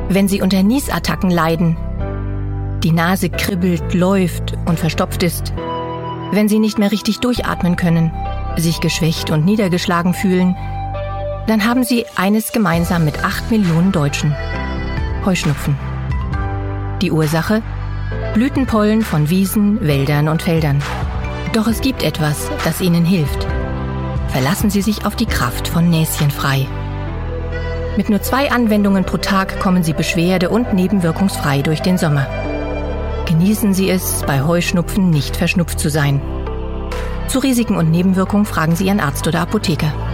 Wenn Sie unter Niesattacken leiden, die Nase kribbelt, läuft und verstopft ist, wenn Sie nicht mehr richtig durchatmen können, sich geschwächt und niedergeschlagen fühlen, dann haben Sie eines gemeinsam mit 8 Millionen Deutschen: Heuschnupfen. Die Ursache? Blütenpollen von Wiesen, Wäldern und Feldern. Doch es gibt etwas, das Ihnen hilft. Verlassen Sie sich auf die Kraft von Näschenfrei. Mit nur 2 Anwendungen pro Tag kommen Sie beschwerde- und nebenwirkungsfrei durch den Sommer. Genießen Sie es, bei Heuschnupfen nicht verschnupft zu sein. Zu Risiken und Nebenwirkungen fragen Sie Ihren Arzt oder Apotheker.